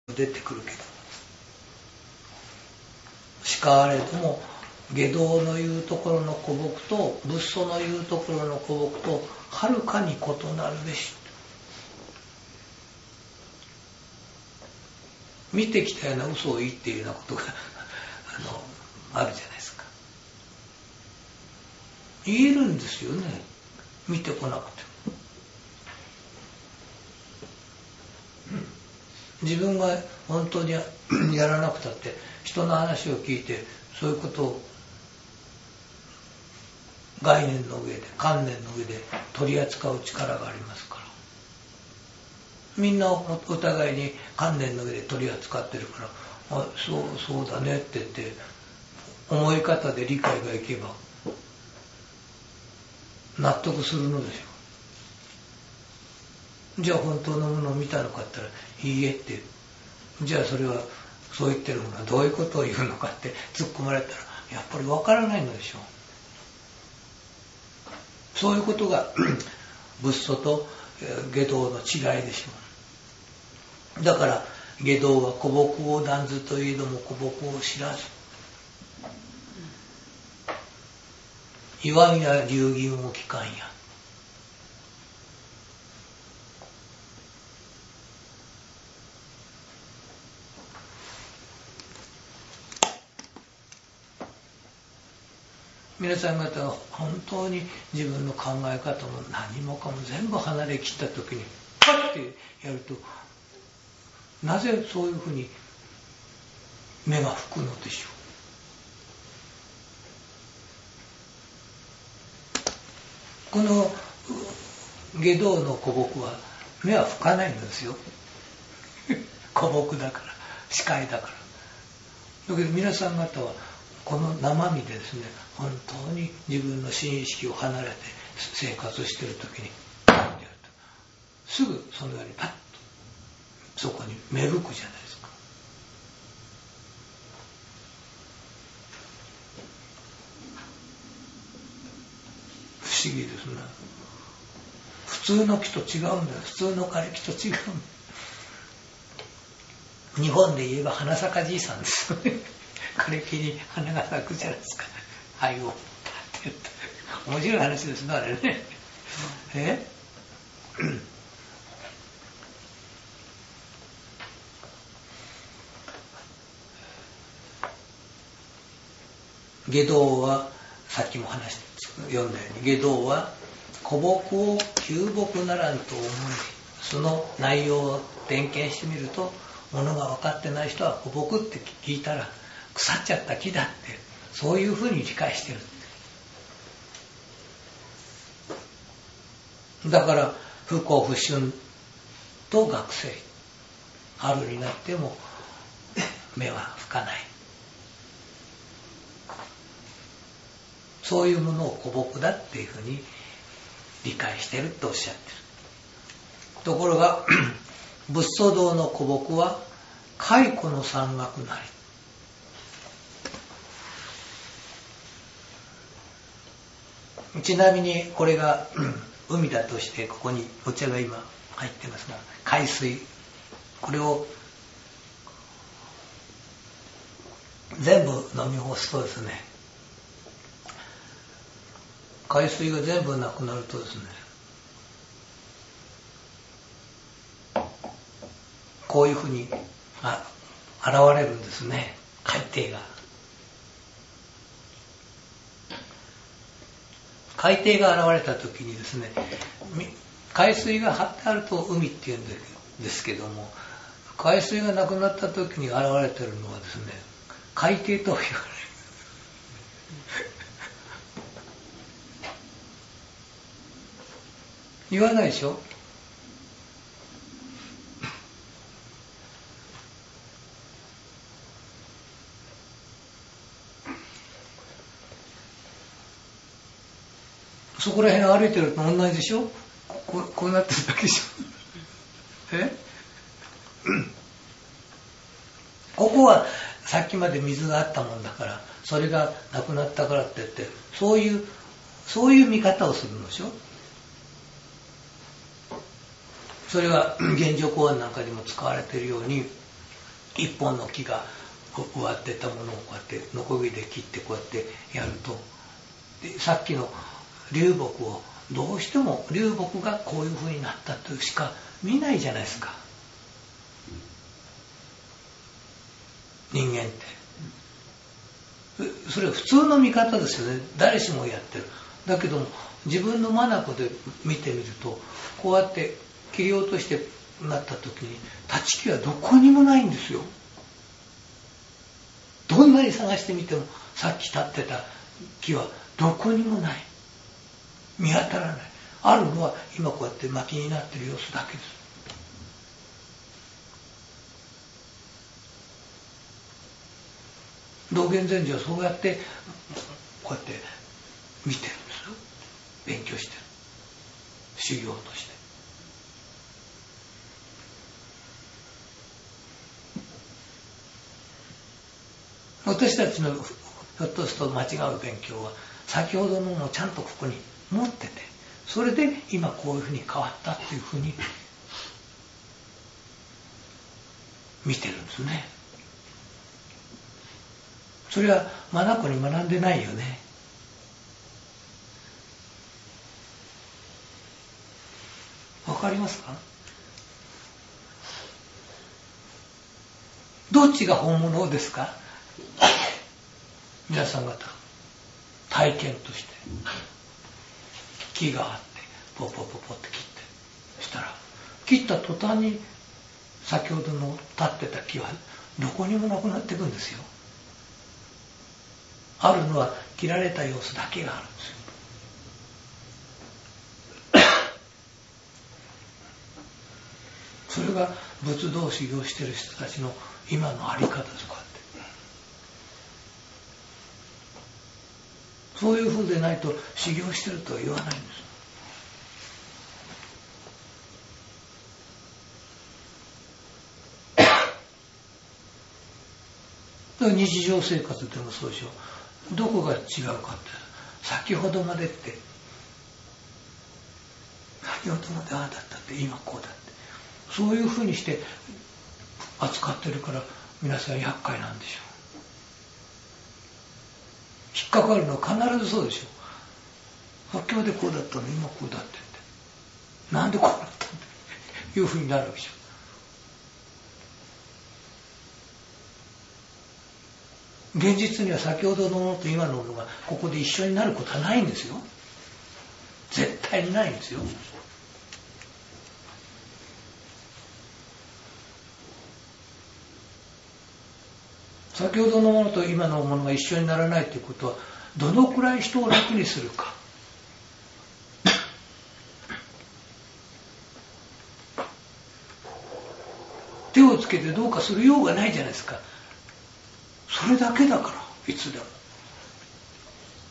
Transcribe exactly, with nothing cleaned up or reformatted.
出てくるけど、しかあれども外道の言うところの古木と仏祖の言うところの古木とはるかに異なるべし。見てきたような嘘を言いっていうようなことがあのあるじゃないですか。言えるんですよね、見てこなくても。自分が本当にやらなくたって人の話を聞いてそういうことを概念の上で観念の上で取り扱う力がありますから、みんなお互いに観念の上で取り扱ってるから、あ、そうそうだねって言って思い方で理解がいけば納得するのでしょう。じゃあ本当のものを見たのかって言ったらいいえって、じゃあそれはそう言ってるものはどういうことを言うのかって突っ込まれたらやっぱりわからないのでしょう。そういうことが仏祖と外道の違いでしょう。だから外道は古木を断ずといえども古木を知らず、言わんや流銀を聞かんや。皆さん方が本当に自分の考え方も何もかも全部離れきった時にパッてやると、なぜそういうふうに目が吹くのでしょう。この外道の古木は目は吹かないんですよ古木だから、視界だから。だけど皆さん方はこの生身でですね、本当に自分の心意識を離れて生活しているときにパッとやると、すぐそのようにパッとそこに芽吹くじゃないですか。不思議ですね。普通の木と違うんだよ。普通の枯れ木と違う。日本で言えば花咲かじいさんですよね。枯れ木に花が咲くじゃないですか。灰をパッて言って。面白い話ですね、あれね。え外道は、さっきも話して読んだように、外道は古木を旧木ならんと思い、その内容を点検してみると、ものが分かってない人は古木って聞いたら腐っちゃった木だって、そういうふうに理解してる。だから不幸不春と学生、春になっても目は吹かない、そういうものを古木だっていうふうに理解してるとおっしゃってる。ところが仏祖道の古木は蚕の山岳なり。ちなみにこれが海だとして、ここにお茶が今入ってますが、海水、これを全部飲み干すとですね、海水が全部なくなるとですね、こういうふうにあ現れるんですね、海底が。海底が現れた時にですね、海水が張ってあると海っていうんですけども、海水がなくなった時に現れているのはですね、海底と言われる。言わないでしょ。そこら辺歩いてると同じでしょ。こう、こうなってるだけでしょ。えここはさっきまで水があったもんだから、それがなくなったからって言って、そういうそういう見方をするのでしょ。それは現状公案なんかにも使われているように、 一本の木が植わってたものをこうやってノコギリで切ってこうやってやると、でさっきの流木をどうしても流木がこういう風になったとしか見ないじゃないですか、人間って。それは普通の見方ですよね。誰しもやってる。だけども自分の眼で見てみると、こうやって切り落としてなった時に立ち木はどこにもないんですよ。どんなに探してみてもさっき立ってた木はどこにもない、見当たらない。あるのは今こうやって薪になってる様子だけです。道元禅師はそうやってこうやって見てるんですよ。勉強してる、修行として。私たちのひょっとすると間違う勉強は先ほどのもちゃんとここに持ってて、それで今こういうふうに変わったっていうふうに見てるんですね。それは眼に学んでないよね。わかりますか？どっちが本物ですか？皆さん方体験として木があってポポポポって切って、したら切った途端に先ほどの立ってた木はどこにもなくなっていくんですよ。あるのは切られた様子だけがあるんですよ。それが仏道修行している人たちの今のあり方です。こうやってそういうふうでないと修行してるとは言わないんです。日常生活でもそうでしょう。どこが違うかって、先ほどまでって先ほどまでああだったって今こうだって、そういうふうにして扱ってるから皆さん厄介なんでしょう。引っかかるのは必ずそうでしょう。さっきまでこうだったの今こうだってって、なんでこうなったんだっていうふうになるわけでしょ。現実には先ほどのものと今のものがここで一緒になることはないんですよ。絶対にないんですよ。先ほどのものと今のものが一緒にならないということは、どのくらい人を楽にするか。手をつけてどうかするようがないじゃないですか。それだけだから、いつでも。